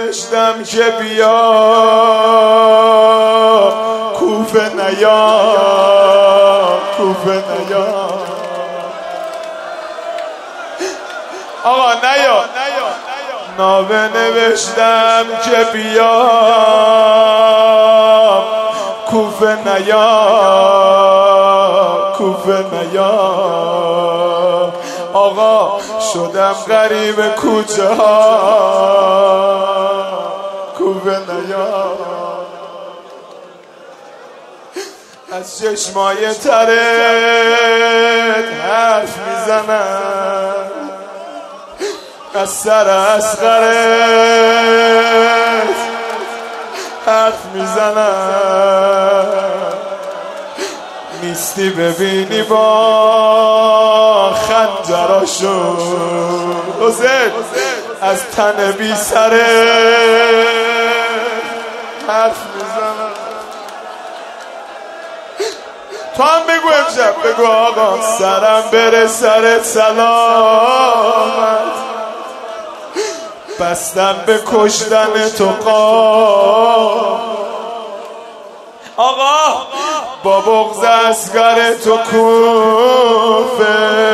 نوشتم که بیا کوفه نیا کوفه نیا آقا نیا نامه نوشتم که بیا کوفه نیا کوفه نیا آقا شدم غریب کوچه ها کوفه نیا از چشمای ترت حرف میزنم از سر اصغرت حرف میزنم نیستی ببینی با خنجراشو حسین از تن بی سره حرف میزنم تو هم بگو امشب بگو آقا سرم بره سرت سلامت بستم به کشتن تو قام آقا با بغض اصغر تو کوفه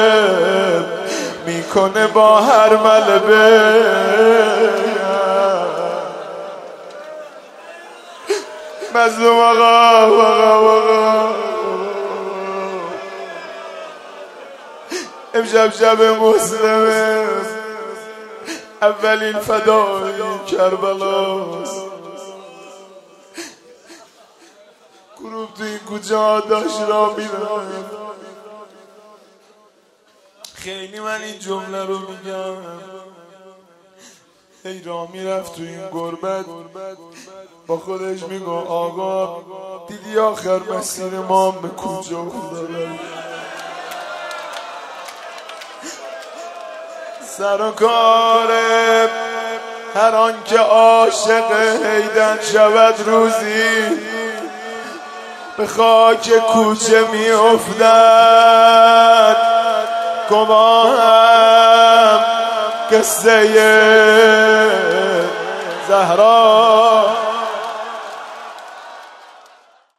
میکنه با هر ملبه مظلوم آقا امشب شب مسلمه اولین فدای کربلاست گروه تو این کوچه ها داشت را میرم خیلی من این جمله رو میگم هی را میرفت تو این غربت با خودش میگو آقا دیدی آخر مسیر ما به کجا افتادم سر و کاره هر آن که عاشق حیدر شود روزی به خاک کوچه می افتد گواهم قصه زهرا